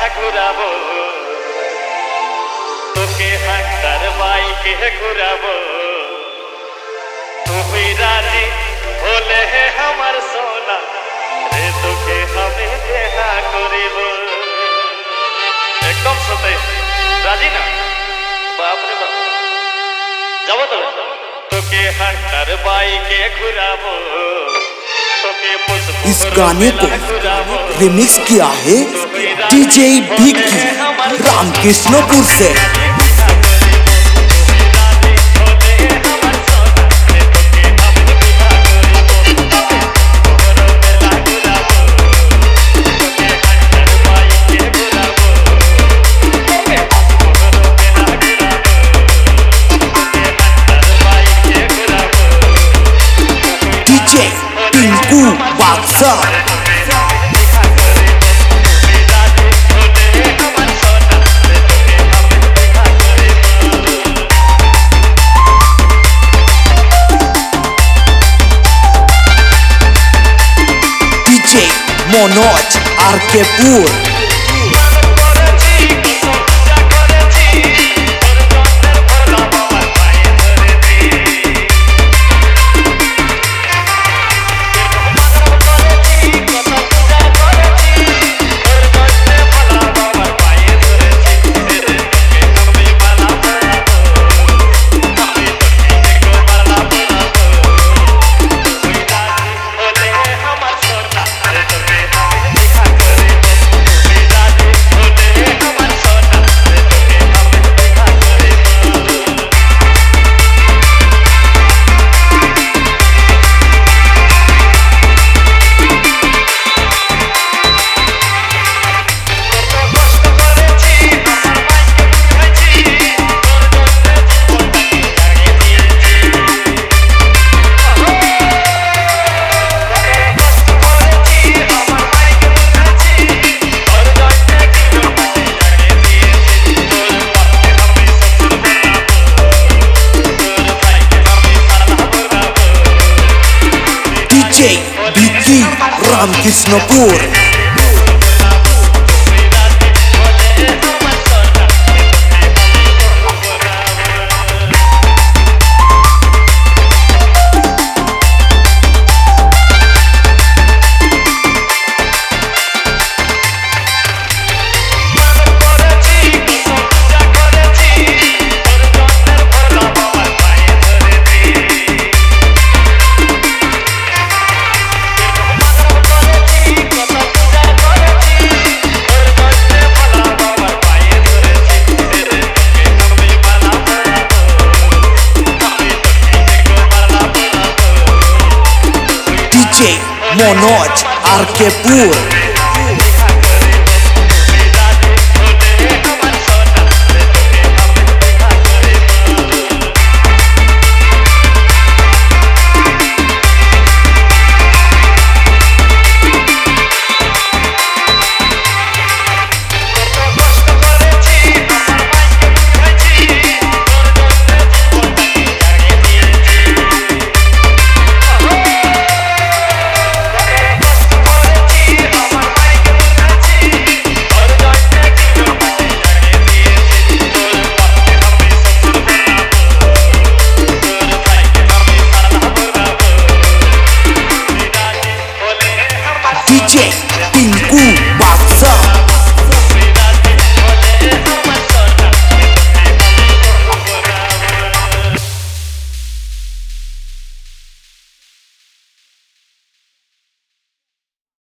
ঘুরাবো তোকে হাঁটার বাইকে ঘুরাবো তুমি রাজি হলে আমার সোনা রে তোকে আমি দেখা করিব একদম সতে রাজি না বাপরে বাপ যাবো তো তোকে হাঁটার বাইকে ঘুরাবো इस गाने को रिमिक्स किया है डीजे विक्की रामकृष्णपुर से। Tinku Badshah DJ Manoj RKpur Vicky Ramkrishnapur DJ Manoj RKpur DJ Tinku